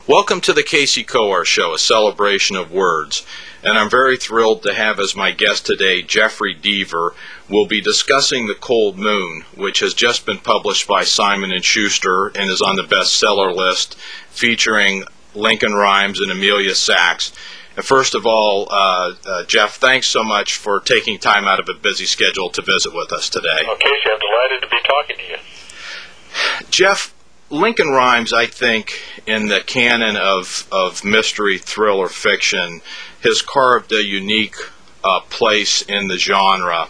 Welcome to the Casey Coar Show, a celebration of words. And I'm very thrilled to have as my guest today Jeffrey Deaver. We'll be discussing The Cold Moon, which has just been published by Simon & Schuster and is on the bestseller list, featuring Lincoln Rhymes and Emilia Sachs. And first of all, Jeff, thanks so much for taking time out of a busy schedule to visit with us today. Well, Casey, I'm delighted to be talking to you. Jeff, Lincoln Rhymes, I think, in the canon of mystery, thriller, fiction, has carved a unique place in the genre.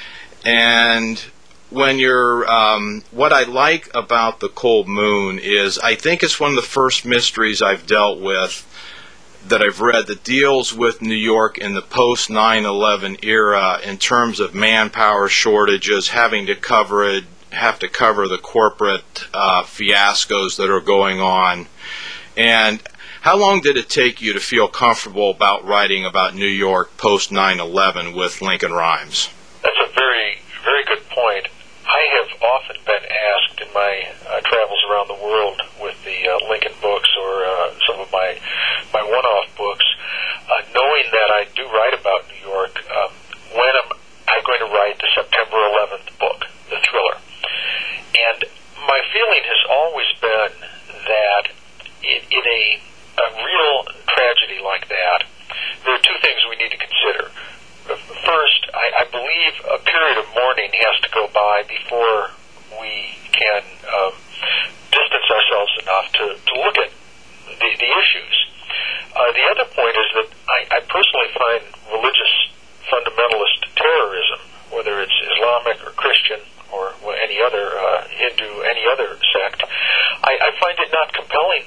And when you're, what I like about The Cold Moon is I think it's one of the first mysteries I've dealt with that I've read that deals with New York in the post 9/11 era in terms of manpower shortages, having to have to cover the corporate fiascos that are going on. And how long did it take you to feel comfortable about writing about New York post 9/11 with Lincoln Rhymes? That's a very, very good point. I have often been asked in my travels around the world with the Lincoln books or some of my one-off books, knowing that I do write about New York, when am I going to write the September 11th book, the thriller? And my feeling has always been that in a real tragedy like that, there are two things we need to consider. First, I believe a period of mourning has to go by before we can distance ourselves enough to look at the issues. The other point is that I personally find religious fundamentalist terrorism, whether it's Islamic or Christian or any other Hindu, any other sect, I find it not compelling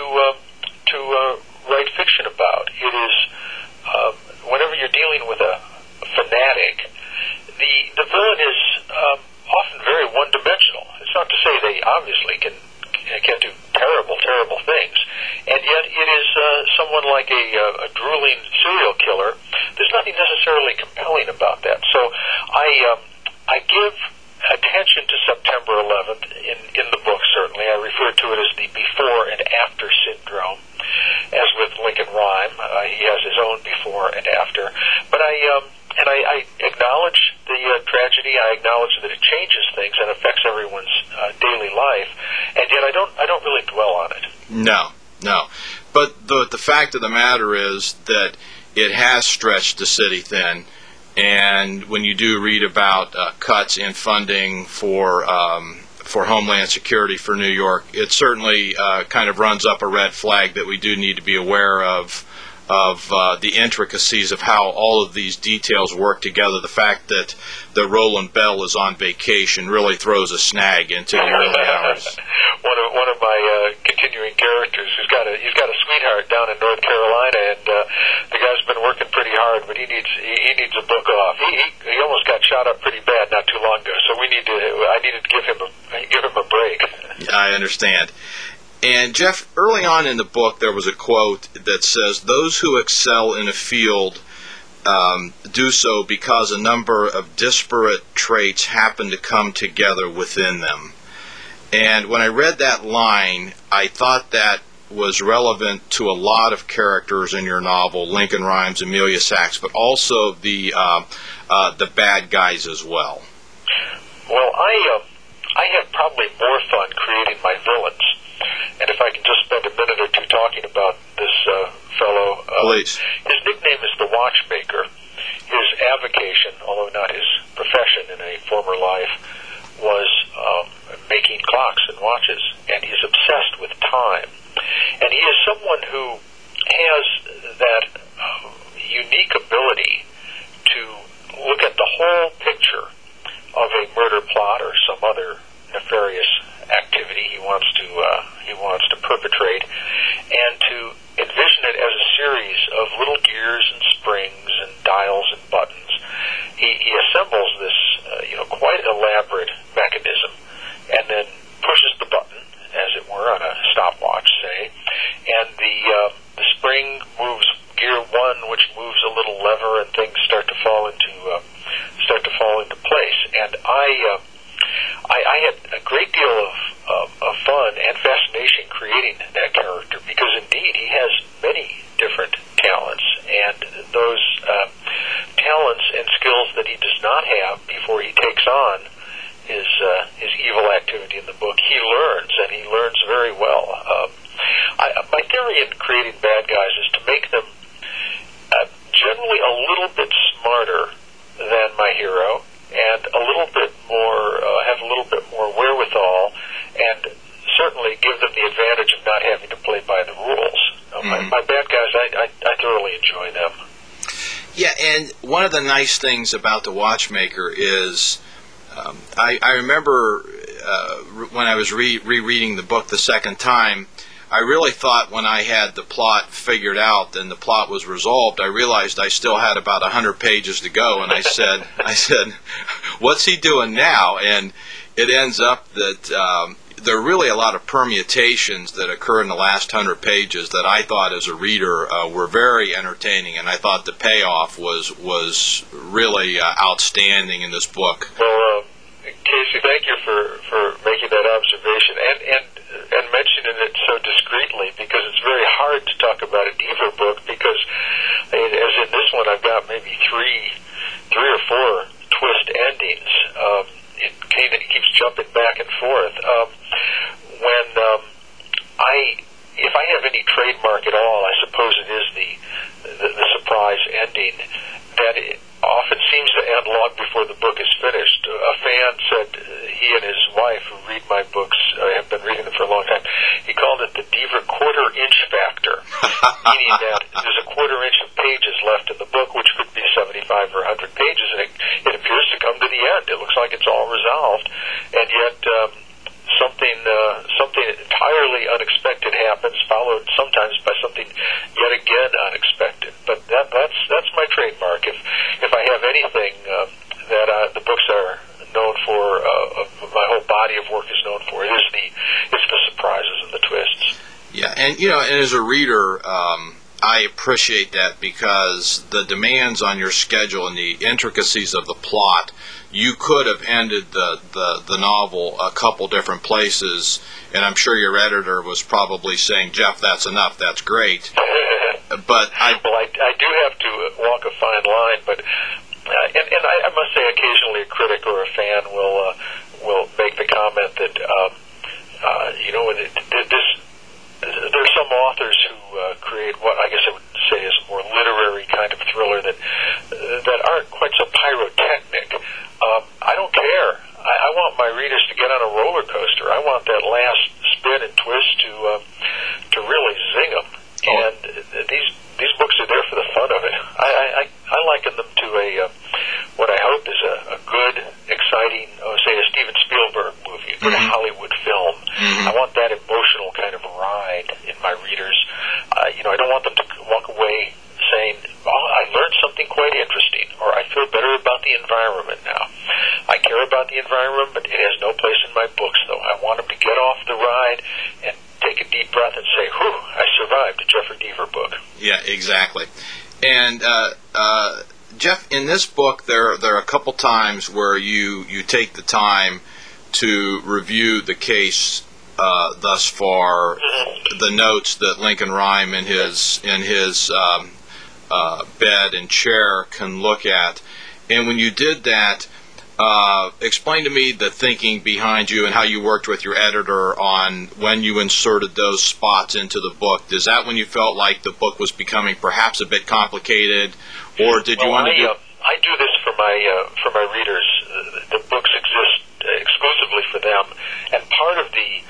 to write fiction about. It is whenever you're dealing with a fanatic, the villain is often very one-dimensional. It's not to say they obviously can do terrible things, and yet it is someone like a drooling serial killer. There's nothing necessarily compelling about that. So I give attention to September 11th in the book, certainly. I refer to it as the before and after syndrome. As with Lincoln Rhyme, he has his own before and after. But I acknowledge the tragedy. I acknowledge that it changes things and affects everyone's daily life. And yet I don't really dwell on it. No. But the fact of the matter is that it has stretched the city thin. And when you do read about cuts in funding for Homeland Security for New York, it certainly kind of runs up a red flag that we do need to be aware of the intricacies of how all of these details work together. The fact that Roland Bell is on vacation really throws a snag into the early hours. One of my continuing characters, he's got a sweetheart down in North Carolina, and the guy's been working pretty hard, but he needs a book off. He almost got shot up pretty bad not too long ago, so I needed to give him a break. I understand. And Jeff, early on in the book, there was a quote that says, "Those who excel in a field do so because a number of disparate traits happen to come together within them." And when I read that line, I thought that was relevant to a lot of characters in your novel, Lincoln Rhymes, Emilia Sachs, but also the bad guys as well. Well, I have probably more fun creating my villains. And if I can just spend a minute or two talking about this fellow. Please. His nickname is the Watchmaker. His avocation, although not his profession in a former life, was making clocks and watches. And he's obsessed with time. And he is someone who has that unique ability to look at the whole picture of a murder plot or some other nefarious activity he wants to perpetrate, and to envision it as a series of little gears and springs and dials and buttons. He assembles this quite elaborate mechanism, and then pushes the button, as it were, on a stopwatch, say, and the spring moves gear one, which moves a little lever, and things start to fall into place. And I had a great deal of fun and fascination creating that character, because indeed have before he takes on his evil activity in the book. He learns, and he learns very well. My theory in creating bad guys is to make them generally a little bit smarter than my hero, and a little bit more, have a little bit more wherewithal, and certainly give them the advantage of not having to play by the rules. My bad guys, I thoroughly enjoy them. Yeah, and one of the nice things about The Watchmaker is I remember when I was rereading the book the second time, I really thought when I had the plot figured out and the plot was resolved, I realized I still had about 100 pages to go, and I said, what's he doing now? And it ends up that there are really a lot of permutations that occur in the last 100 pages that I thought as a reader were very entertaining, and I thought the payoff was really outstanding in this book. Well, Casey, thank you for making that observation and mentioning it so discreetly, because it's very hard to talk about a Deaver book, because as in this one I've got maybe three or four twist endings. It keeps jumping back and forth. If I have any trademark at all, I suppose it is the surprise ending that it often seems to end long before the book is finished. A fan said he and his wife, who read my books, have been reading them for a long time, he called it the Deaver quarter-inch factor, meaning that there's a quarter-inch of pages left in the book, which could be 75 or 100 pages, and it appears to come to the end. It looks like it's all resolved, and yet something entirely unexpected happens, followed sometimes by something yet again unexpected. But that's my trademark. If I have anything that the books are known for, my whole body of work is known for, it's the surprises and the twists. Yeah, and as a reader, I appreciate that, because the demands on your schedule and the intricacies of the plot, you could have ended the novel a couple different places, and I'm sure your editor was probably saying, Jeff, that's enough, that's great. But I do have to walk a fine line, but and I must say, occasionally a critic or a fan will make the comment that there's some authors who create what I guess I would say is a more literary kind of thriller that aren't quite so pyrotechnic. I don't care. I want my readers to get on a roller coaster. I want that last spin and twist to really zing them. And these books are there for the fun of it. I liken them to what I hope is a good, exciting, say a Steven Spielberg movie, a good Hollywood film. I want that emotional kind of ride in my readers. I don't want them to walk away saying, "Oh, I learned something quite interesting," or "I feel better about the environment now." I care about the environment, but it has no place in my books, though. I want them to get off the ride and take a deep breath and say, "Whew, I survived a Jeffrey Deaver book." Yeah, exactly. And Jeff, in this book, there are a couple times where you take the time to review the case thus far, the notes that Lincoln Rhyme in his bed and chair can look at. And when you did that, explain to me the thinking behind you and how you worked with your editor on when you inserted those spots into the book. Is that when you felt like the book was becoming perhaps a bit complicated, or did you want to do... I do this for my readers. The books exist exclusively for them, and part of the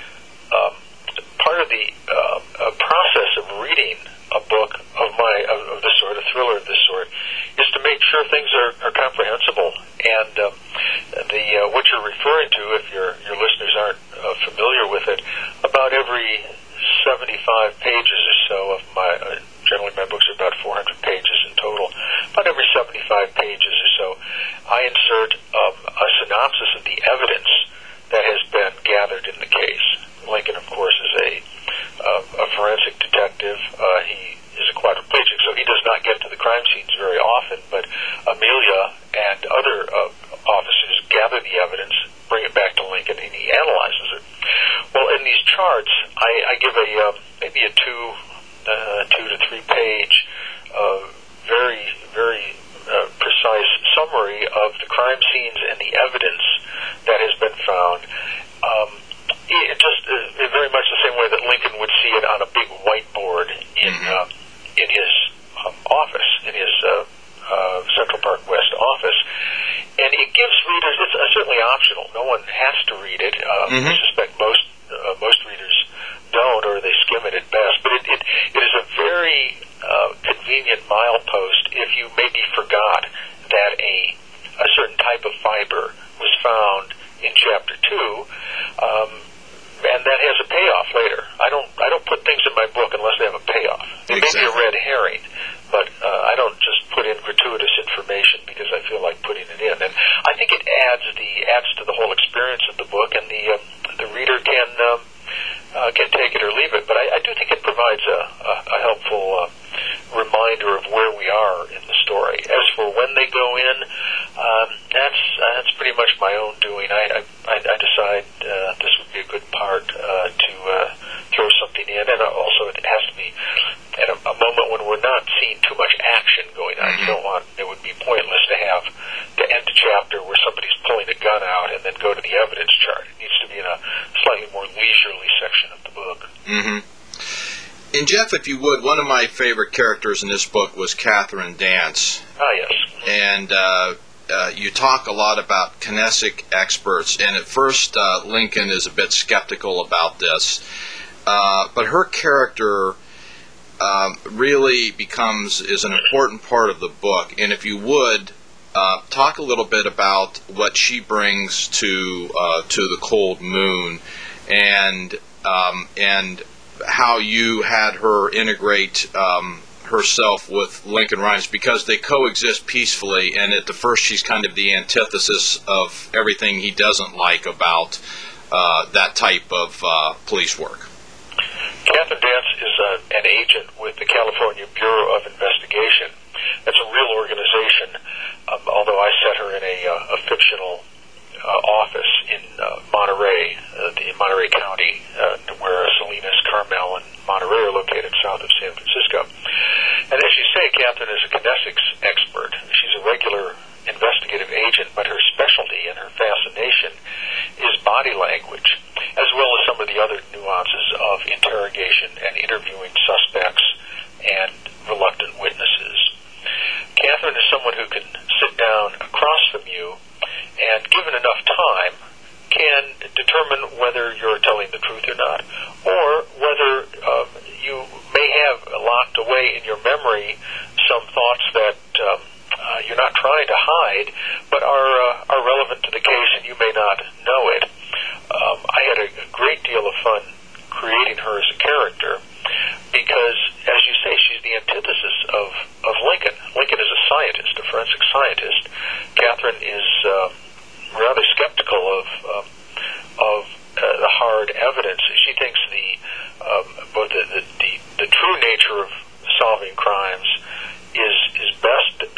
process of reading a book of this sort, a thriller of this sort, is to make sure things are comprehensible. And what you're referring to, if your listeners aren't familiar with it, about every 75 pages or so of my, generally my books are about 400 pages in total, about every 75 pages or so, I insert a synopsis of the evidence that has been gathered in the case. Lincoln, of course, is a forensic detective. He is a quadriplegic, so he does not get to the crime scenes very often, but Amelia and other officers gather the evidence, bring it back to Lincoln, and he analyzes it. Well, in these charts, I give maybe a 2 to 3 page, very, very precise summary of the crime whiteboard in his office, in his Central Park West office, and it gives readers. It's certainly optional. No one has to read it. I suspect most readers don't, or they skim it at best. But it is a very convenient milepost if you maybe forgot that a certain type of fiber was found in Chapter 2, and that has a payoff later. I don't put things in my book unless they have a payoff. It may be a red herring, but I don't just put in gratuitous information because I feel like putting it in. And I think it adds to the whole experience of the book, and the reader can take it or leave it. But I do think it provides a helpful reminder of where we are in the story. As for when they go in, that's pretty much my own doing. I decide this would be a good part to throw something in, and also it has to be at a moment when we're not seeing too much action going on. You don't want, it would be pointless to end a chapter where somebody's pulling a gun out and then go to the evidence chart. It needs to be in a slightly more leisurely section of the book. And Jeff, if you would, one of my favorite characters in this book was Catherine Dance. Ah, yes. And you talk a lot about kinesic experts, and at first Lincoln is a bit skeptical about this, but her character really is an important part of the book. And if you would, talk a little bit about what she brings to the Cold Moon, and how you had her integrate herself with Lincoln Rhymes, because they coexist peacefully, and at the first she's kind of the antithesis of everything he doesn't like about that type of police work. Catherine Dance is an agent with the California Bureau of Investigation. That's a real organization, although I set her in a fictional office in Monterey, the Monterey County, where Salinas, Carmel, and Monterey are located south of San Francisco. And as you say, Catherine is a kinesics expert. She's a regular investigative agent, but her specialty and her fascination is body language, as well as some of the other nuances of interrogation and interviewing suspects and reluctant witnesses. Catherine is someone who can sit down across from you and, given enough time, can determine whether you're telling the truth or not, or whether you may have locked away in your memory some thoughts that you're not trying to hide, but are relevant to the case, and you may not know it. I had a great deal of fun creating her as a character, because, as you say, she's the antithesis of Lincoln. Lincoln is a scientist, a forensic scientist. Catherine is rather skeptical of the hard evidence. She thinks both the true nature of solving crimes is best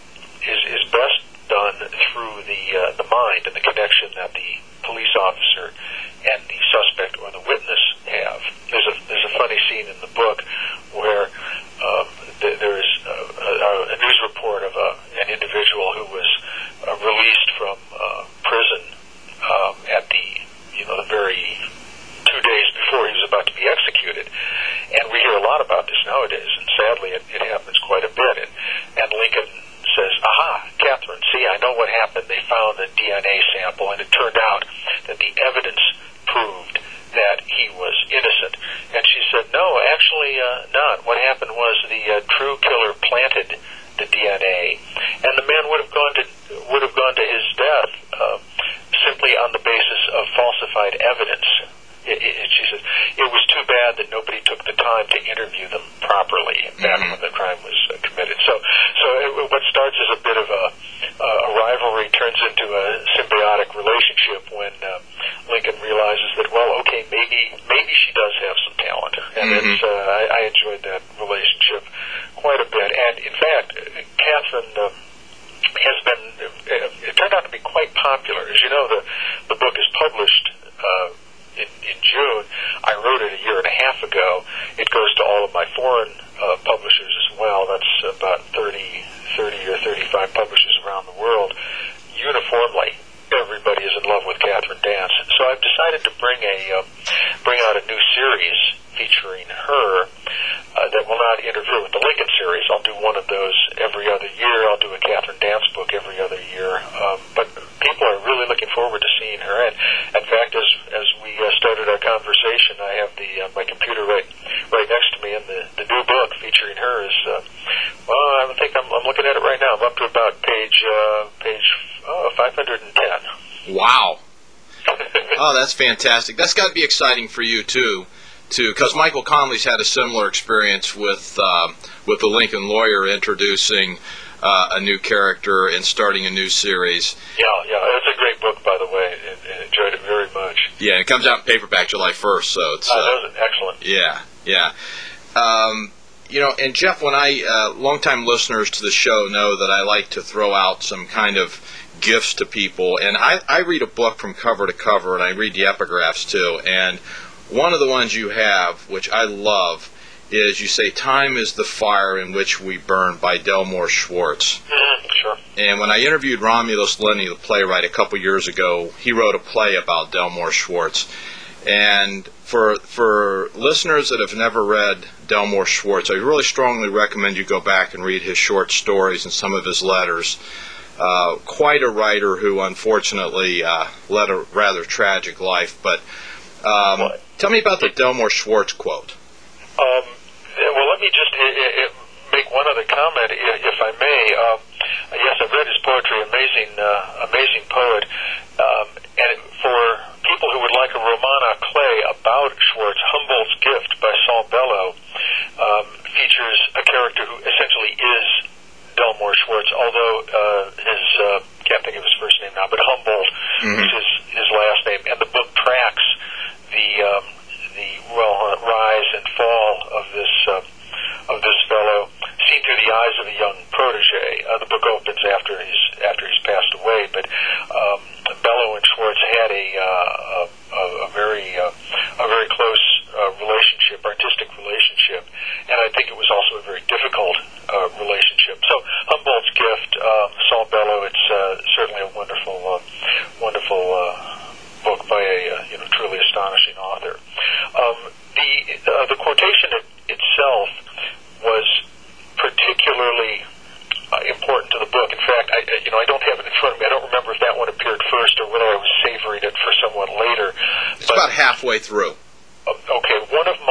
done through the mind and the connection that the police officer and the suspect or the witness have. There's a funny scene in the book where there is a news report of an individual who was released from prison at the very 2 days before he was about to be executed. And we hear a lot about this nowadays, and sadly it happens quite a bit. And Lincoln says, "Aha, Catherine, see, I know what happened. They found a DNA sample, and it turned out that the evidence proved that he was innocent." And she said, "No, actually not. What happened was the true killer planted the DNA, and the man would have gone to his death simply on the basis of falsified evidence." She says, "It was too bad that nobody took the time to interview them properly back when the crime was committed." So what starts as a bit of a rivalry turns into a symbiotic relationship when Lincoln realizes that, well, okay, maybe she does have some talent, and I enjoyed that relationship quite a bit. And in fact, Catherine has been, it turned out to be quite popular. As you know, the book is published in June. I wrote it a year and a half ago. It goes to all of my foreign publishers as well. That's about 30 or 35 publishers around the world. Uniformly, everybody is in love with Catherine Dance. So I've decided to bring out a new series featuring her will not interfere with the Lincoln series. I'll do one of those every other year. I'll do a Catherine Dance book every other year. But people are really looking forward to seeing her. And in fact, as we started our conversation, I have my computer right next to me, and the new book featuring her is, I think I'm looking at it right now. I'm up to about page 510. Wow. Oh, that's fantastic. That's got to be exciting for you, too, because Michael Connelly's had a similar experience with the Lincoln Lawyer, introducing a new character and starting a new series. Yeah, it's a great book, by the way. I enjoyed it very much. Yeah, it comes out in paperback July 1st, so it's... that was excellent. Yeah. And Jeff, when longtime listeners to the show know that I like to throw out some kind of gifts to people, and I read a book from cover to cover, and I read the epigraphs too, and one of the ones you have, which I love, is you say, "Time is the fire in which we burn" by Delmore Schwartz. Mm-hmm, sure. And when I interviewed Romulus Linney, the playwright, a couple years ago, he wrote a play about Delmore Schwartz. And for listeners that have never read Delmore Schwartz, I really strongly recommend you go back and read his short stories and some of his letters. Quite a writer who unfortunately led a rather tragic life. But tell me about the Delmore Schwartz quote. Well, let me just make one other comment, if I may. Yes, I've read his poetry. Amazing poet. And for people who would like a roman à clef about Schwartz, Humboldt's Gift by Saul Bellow features a character who essentially is Delmore Schwartz, although can't think of his first name now, but Humboldt is his last name. And the book tracks the rise and fall of this fellow, seen through the eyes of a young protege. The book opens after he's passed away, but Bellow and Schwartz had a very close relationship, artistic relationship, and I think it was also a very difficult relationship. So Humboldt's Gift, Saul Bellow, it's certainly a wonderful book by a truly astonishing author. The quotation itself was particularly important to the book. In fact, I don't have it in front of me. I don't remember if that one appeared first or whether I was savoring it for somewhat later. It's about halfway through. Okay, one of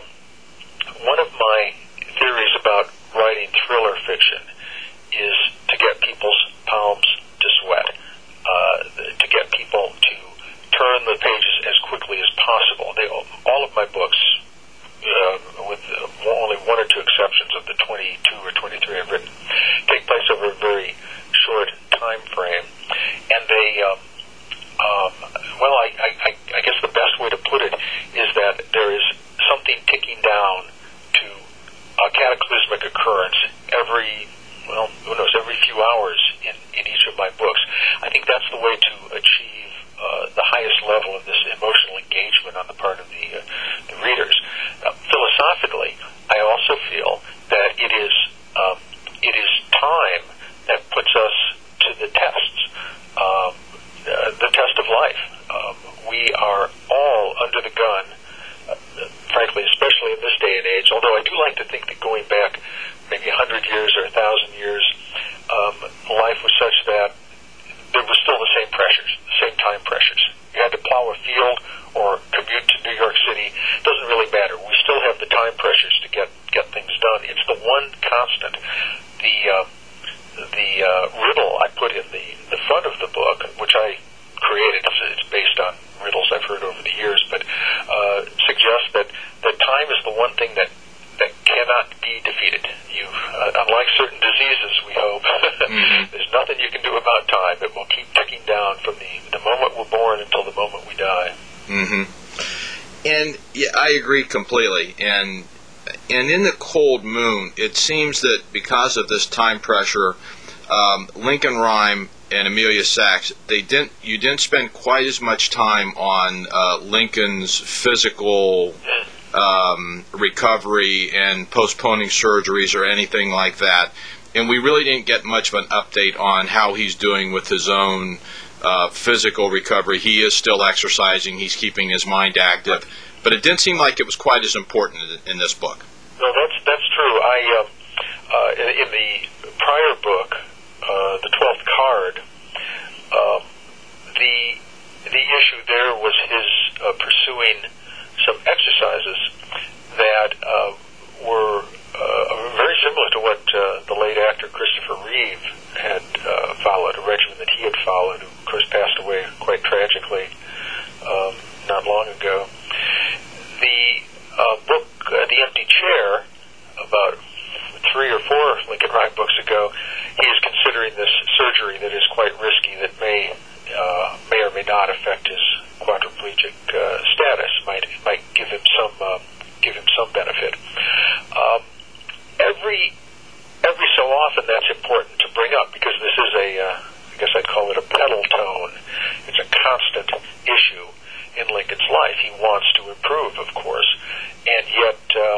my theories about writing thriller fiction is to get people's palms to sweat, to get people to turn the pages as quickly as possible. All of my books, with only one or two exceptions of the 22 or 23 I've written, take place over a very short time frame, and they, I guess the best way to put it is that there is something ticking down to a cataclysmic occurrence every few hours in each of my books. I think that's the way to achieve the highest level of this emotional engagement on the part of the readers. Philosophically, I also feel that it is time that puts us to the tests, the test of life. We are all under the gun, frankly, especially in this day and age, although I do like to think that going back maybe 100 years or 1,000 years, life was such that there was still the same pressures, the same time pressures. You had to plow a field or commute to New York City. It doesn't really matter. We still have the time pressures to get things done. It's the one constant. The riddle I put in the front of the book, which I created, it's based on riddles I've heard over the years, but suggests that time is the one thing that cannot be defeated. Unlike certain diseases, we hope, there's nothing you can do about time. It will keep ticking down from the moment we're born until the moment we die. And yeah, I agree completely. And in The Cold Moon, it seems that because of this time pressure, Lincoln Rhyme and Amelia Sachs, you didn't spend quite as much time on Lincoln's physical recovery and postponing surgeries or anything like that. And we really didn't get much of an update on how he's doing with his own physical recovery. He is still exercising. He's keeping his mind active. But it didn't seem like it was quite as important in this book. No, that's in the prior book, The 12th Card, the issue there was his pursuing some exercises that were very similar to what the late actor Christopher Reeve had followed, a regimen that he had followed, who of course passed away quite tragically not long ago. The book, The Empty Chair, about 3 or 4 Lincoln Rhyme books ago, he is considering this surgery that is quite risky, that may or may not affect his quadriplegic status. Might give him some benefit. Every so often, that's important to bring up, because this is I guess I'd call it a pedal tone. It's a constant issue in Lincoln's life. He wants to improve, of course, and yet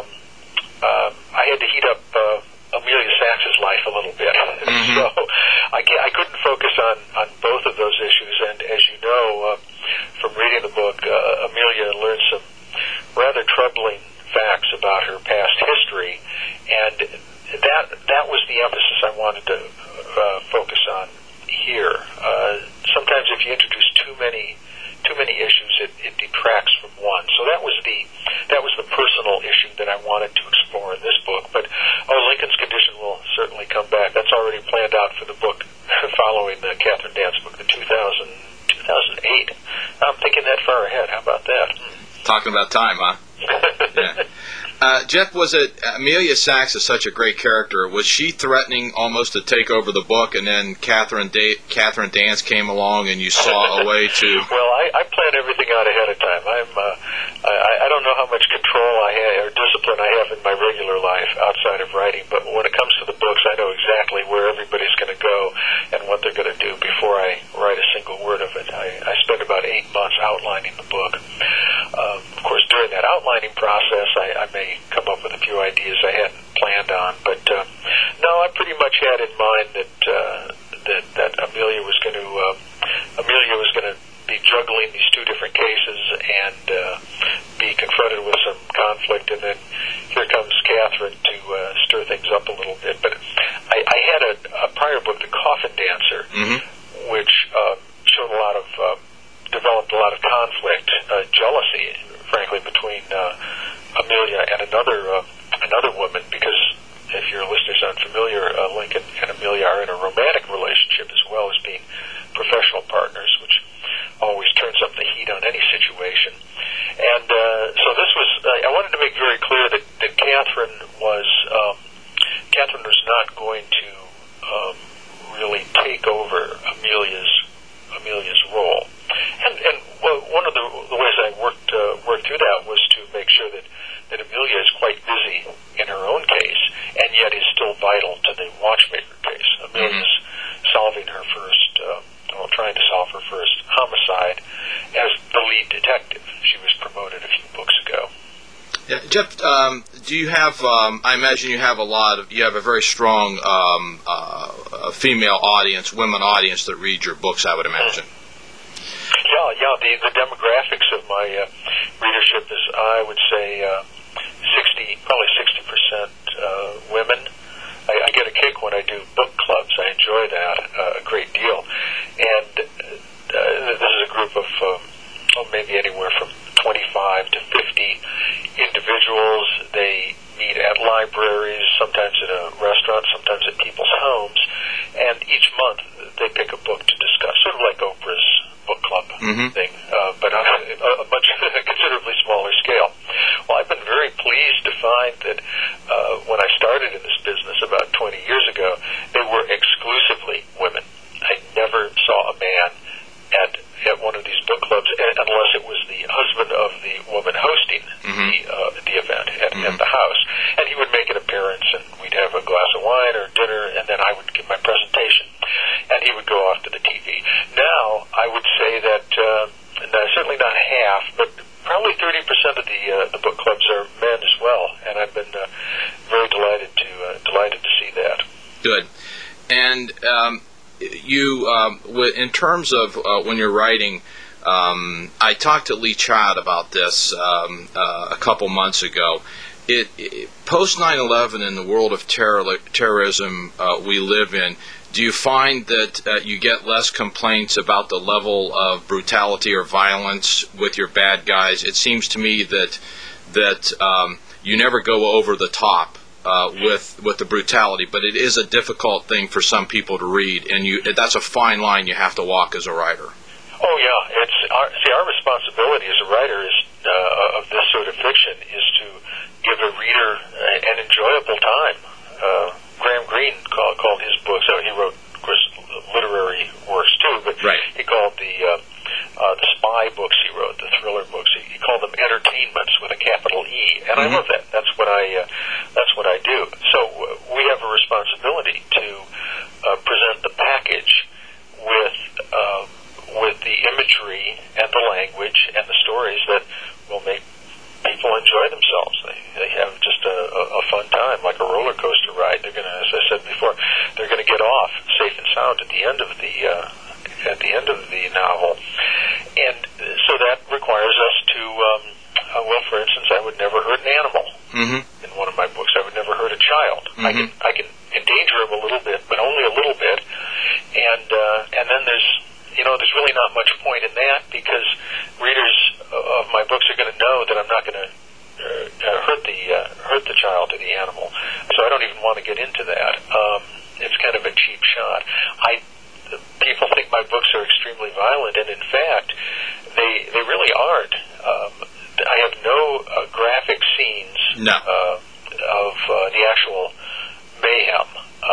I had to heat up Amelia Sacks's life a little bit. Mm-hmm. So I couldn't focus on both of those issues, and as you know from reading the book, Amelia learned some rather troubling facts about her past history, and that was the emphasis I wanted to focus on here. Sometimes if you introduce too many issues, it detracts from one. So that was the personal issue that I wanted to explore in this book. But Lincoln's condition will certainly come back. That's already planned out for the book following the Catherine Dance book, the 2008. I'm thinking that far ahead. How about that? Talking about time, huh? Yeah. Jeff, was it Amelia Sacks is such a great character? Was she threatening almost to take over the book, and then Catherine Dance came along, and you saw a way to? Well, I plan everything out ahead of time. I don't know how much control I have or discipline I have in my regular life outside of writing, but when it comes to the books, I know exactly where everybody's going to go and what they're going to do before I write a single word of it. I spent about 8 months outlining the book. Of course, during that outlining process, I may come up with a few ideas I hadn't planned on, but no, I pretty much had in mind that Amelia was going to be juggling these 2 different cases and be confronted with some conflict, and then here comes Catherine to stir things up a little bit. But I had a prior book, The Coffin Dancer, mm-hmm. which developed a lot of conflict, jealousy, frankly, between Amelia and another woman, because if your listeners aren't familiar, Lincoln and Amelia are in a romantic relationship as well as being professional partners, which always turns up the heat on any situation. And so this was, I wanted to make very clear that Catherine was not going to really take over Amelia's role. And one of the ways I worked through that was to make sure that Amelia is quite busy in her own case, and yet is still vital to the watchmaker case. Amelia's trying to solve her first homicide as the lead detective. She was promoted a few books ago. Yeah, Jeff, do you have? I imagine you have a very strong female audience, women audience that read your books, I would imagine. Yeah. The demographics of my readership is, I would say, probably 60% women. I get a kick when I do book clubs. I enjoy that a great deal. And this is a group of maybe anywhere from 25 to 50 individuals. They meet at libraries, sometimes at a restaurant, sometimes at people's homes. And each month they pick a book to discuss, sort of like Oprah's book club thing, but on a much considerably smaller scale. Well, I've been very pleased to find that when I started in this business about 20 years ago, they were exclusively women. I never saw a man at one of these book clubs unless it was the husband of the woman hosting the event at the house. And he would make an appearance, and we'd have a glass of wine or dinner, and then I would give my presentation, and he would go off to the TV. Now, I would say that certainly not half, but probably 30% of the book clubs are men as well, and I've been very delighted to see that. Good. And in terms of when you're writing, I talked to Lee Child about this a couple months ago. Post 9/11 in the world of terrorism we live in, do you find that you get less complaints about the level of brutality or violence with your bad guys? It seems to me that you never go over the top with the brutality, but it is a difficult thing for some people to read, and that's a fine line you have to walk as a writer. Oh yeah, our responsibility as a writer is of this sort of fiction is to give a reader an enjoyable time. Graham Greene called his books. He wrote, of course, literary works too, but right. He called the spy books he wrote, the thriller books. He called them entertainments with a capital E, and I love that. That's what I do. So we have a responsibility to present the package with the imagery and the language and the stories that will make people enjoy themselves. They have just a fun time, like a roller coaster ride. They're going to, as I said before, they're going to get off safe and sound at the end of the novel, and so that requires us to. Well, for instance, I would never hurt an animal in one of my books. I would never hurt a child. I can endanger him a little bit, but only a little bit, and then there's really not much point in that, because readers of my books are going to know that I'm not going to hurt the child or the animal. So I don't even want to get into that. It's kind of a cheap shot. People think my books are extremely violent, and in fact, they really aren't. I have no graphic scenes of the actual mayhem.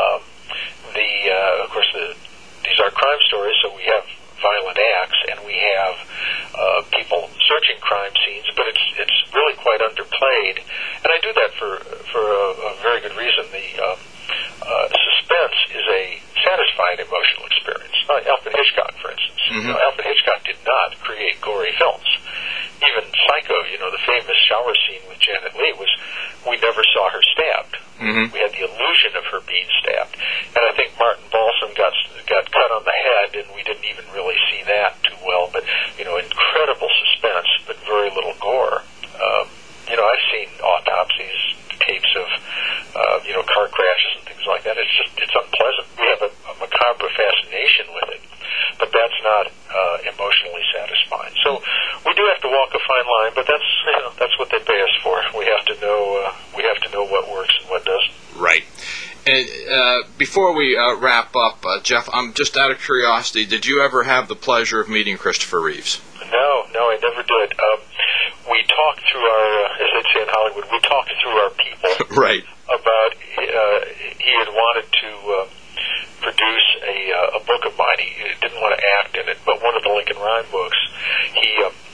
Of course, these are crime stories, so we have violent acts, and we have people searching crime scenes, but it's really quite underplayed, and I do that for a very good reason. The suspense is a satisfying emotional experience. Alfred Hitchcock, for instance. Alfred Hitchcock did not create gory films. Even Psycho, the famous shower scene with Janet Leigh, we never saw her stabbed. We had the illusion of her being stabbed. And I think Martin Balsam got cut on the head, and we didn't even really see that too well. But, incredible suspense, but very little gore. I've seen autopsies, tapes of, car crashes and things like that. It's unpleasant. We have a macabre fascination with it, but that's not emotionally satisfying. So we do have to walk a fine line, but that's what they pay us for. We have to know what works and what doesn't. Right. And before we wrap up, Jeff, I'm just out of curiosity, did you ever have the pleasure of meeting Christopher Reeves? No, I never did. We talked through our, as they'd say in Hollywood, we talked through our people. Right. About he had wanted to produce a book of mine. He didn't want to act in it, but one of the Lincoln Rhyme books, he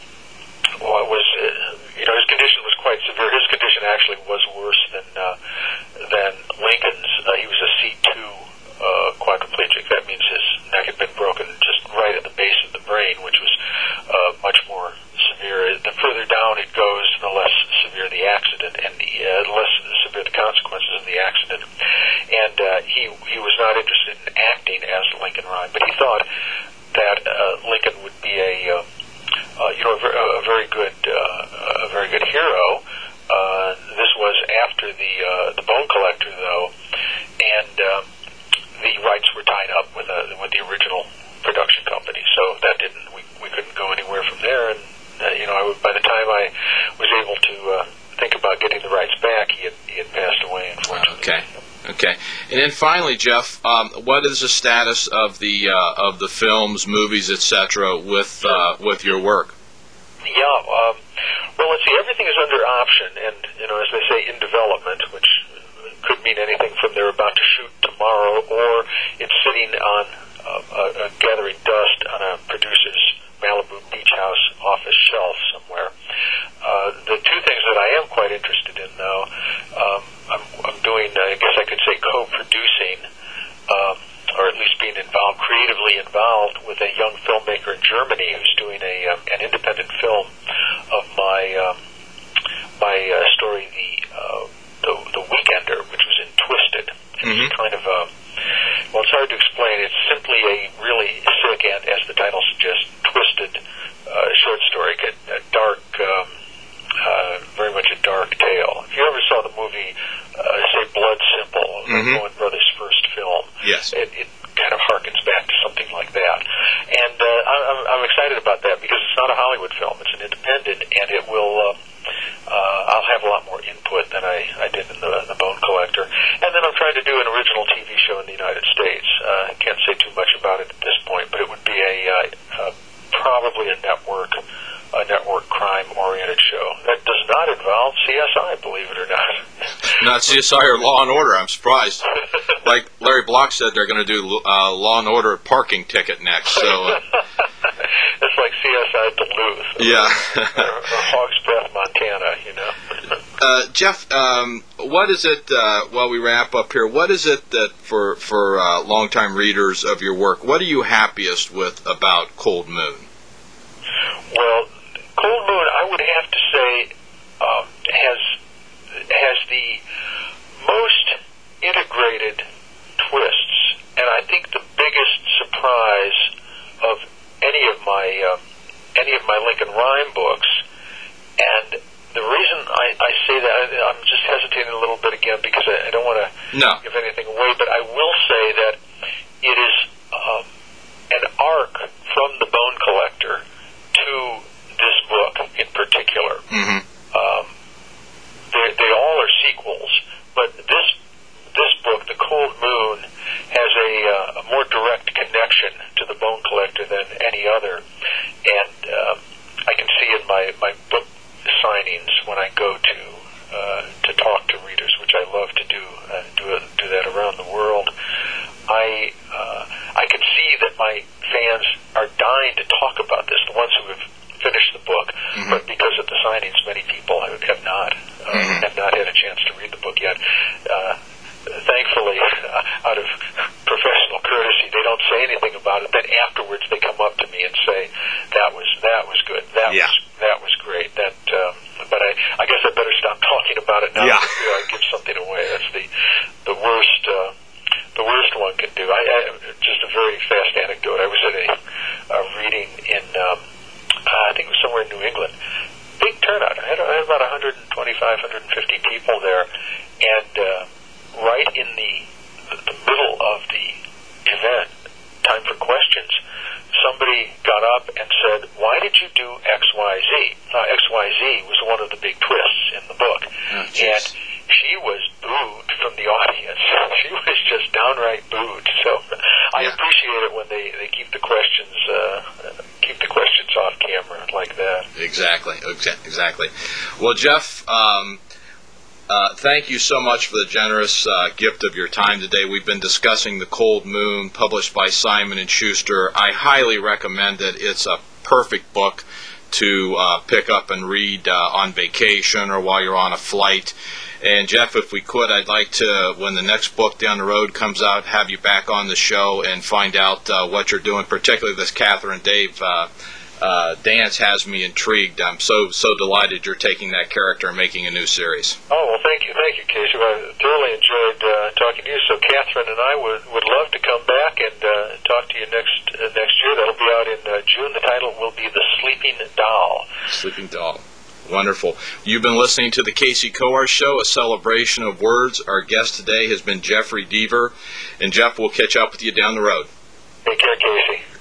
was, his condition was quite severe. His condition actually was worse than Lincoln's. He was a C2 quadriplegic. That means his neck had been broken just right at the base of the brain, which was much more severe. The further down it goes, the less severe the accident, and the less severe the consequences of the accident. And he was not interested in acting as Lincoln Rhyme, but he thought that Lincoln would be a very good hero. This was after the Bone Collector, though, and the rights were tied up with the original production company, so that we couldn't go anywhere from there. And by the time I was able to think about getting the rights back, he had passed away, unfortunately. Okay. And then finally, Jeff, what is the status of the films, movies, etc. with your work? Yeah. Well, let's see. Everything is under option, and as they say, in development, which could mean anything from they're about to shoot tomorrow, or it's sitting on gathering dust on a producer's Malibu beach house office shelf somewhere. The two things that I am quite interested in, though, I'm doing, I guess I could say, co-producing, or at least being creatively involved with a young filmmaker in Germany who's doing an independent film of my story, the Weekender, which was in Twisted. It's kind of well, it's hard to explain. It's simply a really sick and, as the title suggests, twisted short story, a dark, very much a dark tale. If you ever saw Coen Brothers' first film. Yes. It kind of harkens back to something like that. And I'm excited about that because it's not a Hollywood film. It's an independent, and it will... I'll have a lot more input than I did in the Bone Collector. And then I'm trying to do an original TV show in the United States. I can't say too much about it at this point, but it would be probably a network crime-oriented show. That does not involve CSI, believe it or not. Not CSI or Law and Order. I'm surprised. Like Larry Block said, they're going to do Law and Order parking ticket next. So it's like CSI Duluth. Yeah. or Hog's Breath, Montana. You know. Jeff, what is it? While we wrap up here, what is it that for longtime readers of your work, what are you happiest with about Cold Moon? Well, Cold Moon, I would have to say, has the most integrated twists, and I think the biggest surprise of any of my Lincoln Rhyme books. And the reason I say that, I'm just hesitating a little bit again because I don't want to give anything away, but I will say that it is an arc from the Bone Collector to this book in particular. Mm-hmm. They all are sequels, but this book, The Cold Moon, has a more direct connection to the Bone Collector than any other, and I can see in my book signings when I go to talk to readers, which I love to do that around the world. I can see that my fans are dying to talk about this, the ones who have finished the book, but because of the signings, many people have not had a chance to read the book yet. Thankfully, out of professional courtesy, they don't say anything about it. Then afterwards, they come up to me and say, "That was good. That was great." But I guess I better stop talking about it now before I give something away. That's the worst. The worst one can do. Just a very fast anecdote. I was at a reading in, I think it was somewhere in New England. Big turnout. I had about 125, 150 people there, and right in the middle of the event, time for questions, somebody got up and said, "Why did you do XYZ?" Now, XYZ was one of the big twists in the book. And she was booed from the audience. She was just downright booed. So I appreciate it when they keep the questions off camera like that. Exactly. Well, Jeff, thank you so much for the generous gift of your time today. We've been discussing The Cold Moon, published by Simon & Schuster. I highly recommend it. It's a perfect book to pick up and read on vacation or while you're on a flight. And Jeff, if we could, I'd like to, when the next book down the road comes out, have you back on the show and find out what you're doing, particularly this Catherine Dave dance has me intrigued. I'm so delighted you're taking that character and making a new series. Oh, well, thank you, Casey. I thoroughly enjoyed talking to you. So Catherine and I would love to come back and talk to you next year. That'll be out in June. The title will be The Sleeping Doll. Sleeping Doll. Wonderful. You've been listening to the Casey Coar Show, a celebration of words. Our guest today has been Jeffrey Deaver. And Jeff, we'll catch up with you down the road. Take care, Casey.